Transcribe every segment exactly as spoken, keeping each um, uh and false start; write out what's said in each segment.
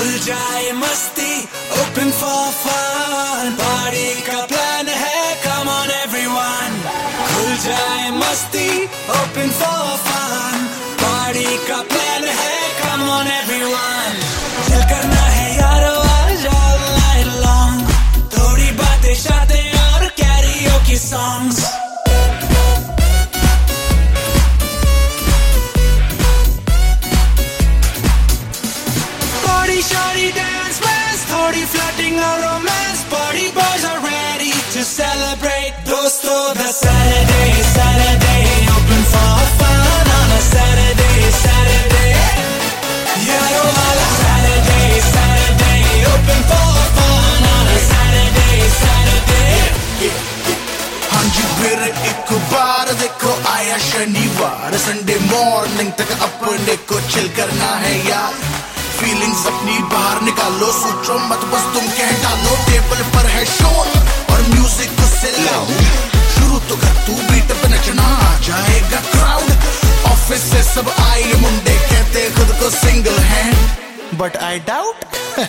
खुल जाए मस्ती, open for fun, party का प्लान है, come on everyone. खुल जाए मस्ती, open for fun, party का प्लान है, come on everyone. चिल करना है यारो आज all night long, थोड़ी बातें शातें और karaoke songs. Shorty dance fast, thodi flirting or romance. Party boys are ready to celebrate. Dosto, the Saturday, Saturday, open for fun on a Saturday, Saturday. Yaro wala Saturday, Saturday, open for fun on a Saturday, Saturday. Hanji mere ek baar dekho aaya shaniwar, Sunday morning tak apne ko chill karna hai yaar. Feelings अपनी बाहर निकालो, सोचो मत बस तुम कह डालो. Table पर है शोर और म्यूजिक को से लाओ, शुरू तो कर तू बीट पे नचना, आ जाएगा क्राउड. ऑफिस से सब आए मुंडे कहते खुद को single hand, but I doubt.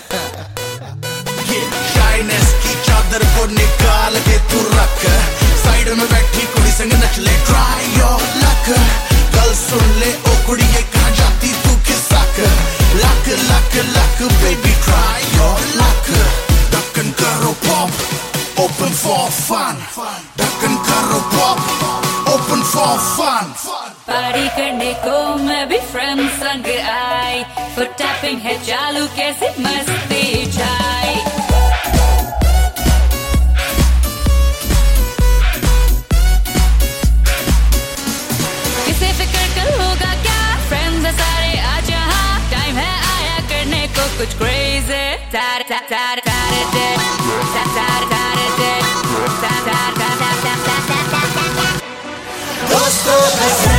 ये शाइनेस की चादर को निकाल के तू रख, साइड में बैठी कुड़ी संग नच ले, ट्राई योर लक. कल सुन ले ओ कुड़ी ये कहाँ जाती तू खिसक, luck, luck, luck, baby, try your luck. Duck and karo pop, open for fun. Duck and karo pop, open for fun. Party करने को मैं भी फ्रेंड संग आई, फुट टैपिंग है चालू कैसे मस्ती छाई. किसे फिक्र कल होगा क्या, फ्रेंड्स सारे आज यहाँ, टाइम है आया करने को कुछ crazy. Saturday, Saturday, Saturday, Saturday, Saturday, Saturday. Dosto,